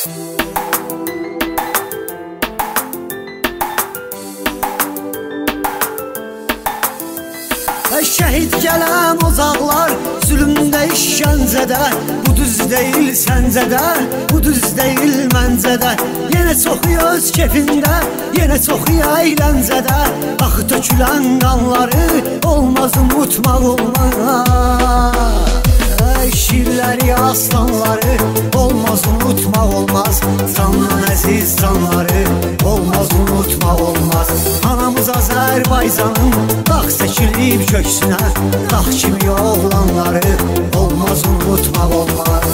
Şəhid gələn ocaqlar zülmdə işgəncədə, bu düz deyil səncədə, bu düz deyil məncədə. Yenə çoxu öz kefində, yenə çoxu əyləncədə, axı tökülən qanları olmaz unutmaq olmaz. Şirləri, aslanları olmaz unutmaq olmaz. Candan əziz canları olmaz unutmaq olmaz. Anamız Azərbaycanın dağ çəkilib köksünə, dağ kimi oğlanları olmaz unutmaq olmaz.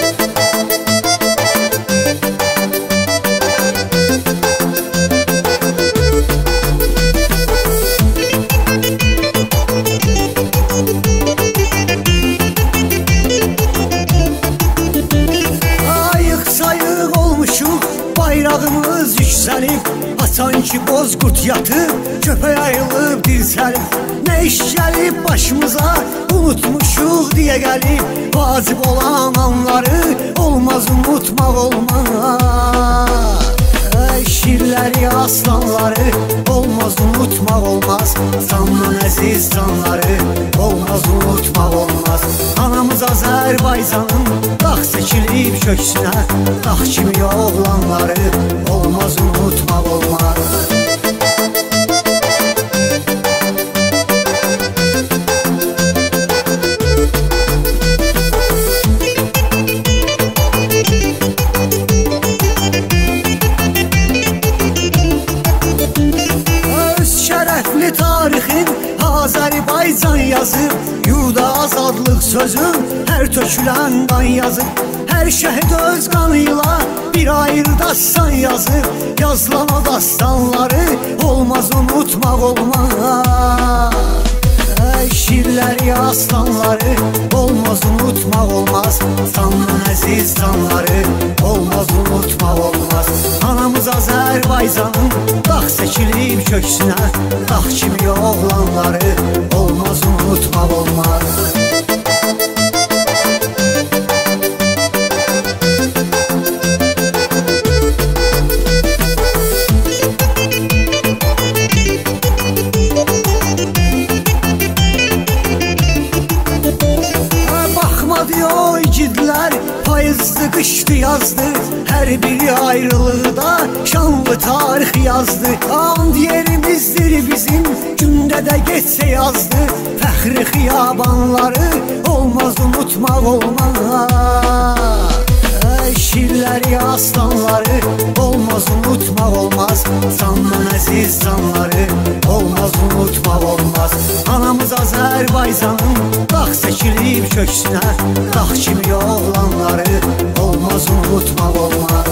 Bayrağımız yüksəlib, açan ki bozqurt yatıb, köpək ayrılıb dirsəlib. Nə iş gəlib başımıza, unutmuşuq deyə gəlib, vacib olan anları olmaz unutmaq olmaz. Şirləri, aslanları olmaz unutmaq olmaz. Candan əziz canları olmaz unutmaq olmaz. Anamız Azərbaycanın dağ çəkilib köksünə, dağ kimi oğlanları olmaz unutmaq olmaz. Tarixin Azərbaycan yazıb, yurda azadlıq sözün hər tökülən qan yazıb. Hər şəhid öz qanıyla bir ayrı dastan yazıb, yazılan o dastanları olmaz unutmaq olmaz. Şirləri, aslanları olmaz unutmaq olmaz. Candan əziz canları olmaz unutmaq olmaz. Anamız Azərbaycanın dağ çəkilib köksünə, dağ kimi oğlanları olmaz unutmaq olmaz. O igidlər payızdı, qışdı, yazdı, hər biri ayrılıqda şanlı tarix yazdı. And yerimizdir bizim, gündə də geçsə yazdı, fəxri xiyabanları olmaz unutmaq olmaz. Şirləri, aslanları olmaz unutmaq olmaz. Candan əziz canları olmaz unutmaq olmaz. Anamız Azərbaycanın dağ çəkilib köksünə, dağ kimi oğlanları olmaz unutmaq olmaz.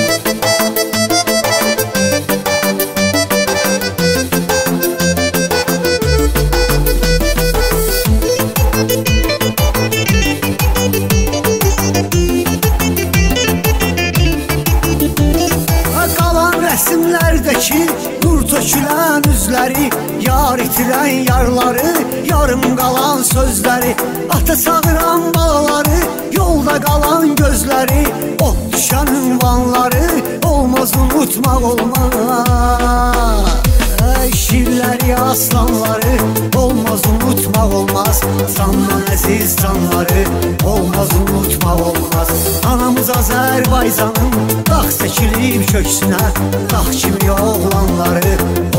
Rəsimlərdəki nur tökülən üzləri, yar itirən yarları, yarım qalan sözləri, ata çağıran balaları, yolda qalan gözləri, ot düşən ünvanları olmaz unutmaq olmaz. Şirləri, aslanları olmaz unutmaq olmaz. Candan əziz canları olmaz unutmaq olmaz. Anamız Azərbaycanın dağ çəkilib köksünə, dağ kimi oğlanları